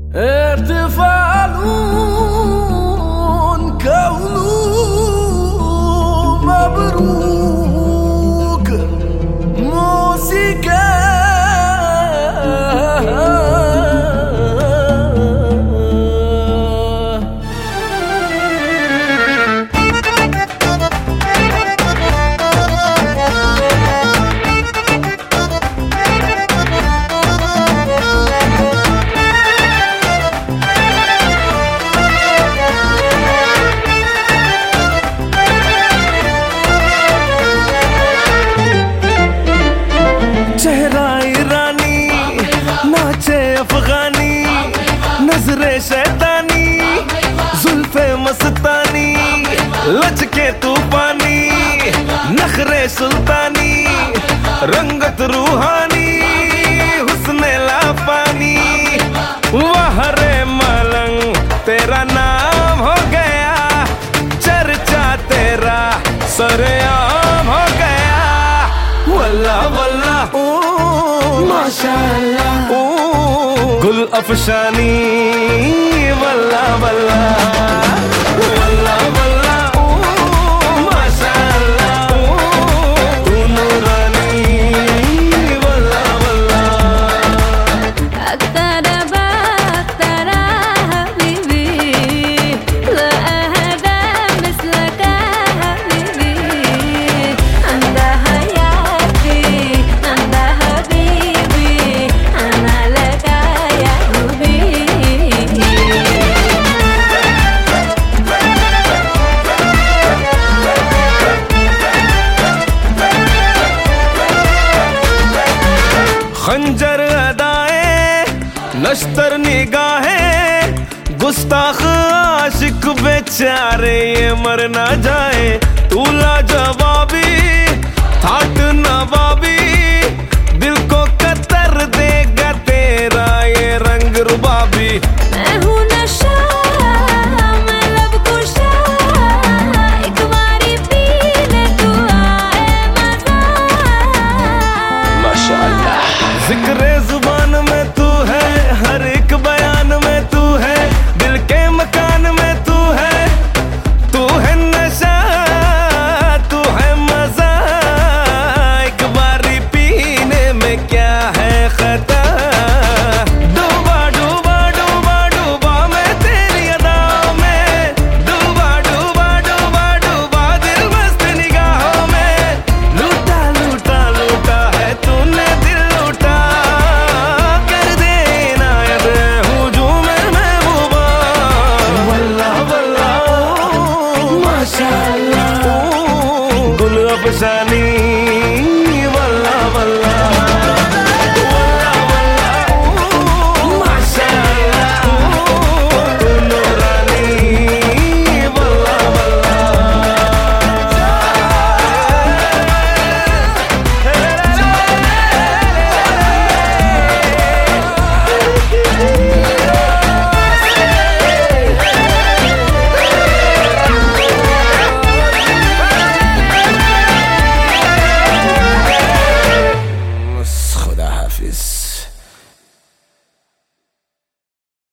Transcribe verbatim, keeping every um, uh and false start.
احتفال كون مبروك موسيقى अफगानी नजरे शैतानी जुल्फे मस्तानी लचके तूफानी नखरे सुल्तानी रंगत रूहानी हुस्ने लापानी वाह रे मलंग तेरा नाम हो गया चर्चा तेरा सरेआम हो गया वल्ला वल्ला ओ माशाअल्लाह गुल अफशानी वल्ला वल्ला वल्ला वल्ला ओ माशाअल्लाह तू नूरानी वल्ला वल्ला اقترب اقترب حبيبي لا أحد مثلك حبيبي أنت حياتي أنت حبيبي أنا لك يا حبيبي खंजर अदाएं नश्तर निगाहें गुस्ताख आशिक बेचारे ये मर ना जाए तू लाजवाबी ठाट नवा